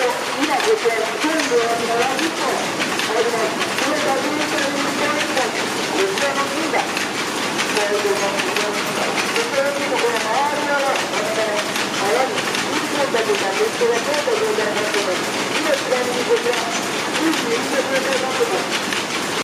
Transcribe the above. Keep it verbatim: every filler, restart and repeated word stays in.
今こちら全部のななじゅっぽん入ります。このひゃくメートルにいっぽんいっぽんこちらの金が使われています。こちらにもこの周りが穴にいっぽんだけがネットが通った状態になっています。今ちなみにこちらじゅうじにじゅっぷんでなっています。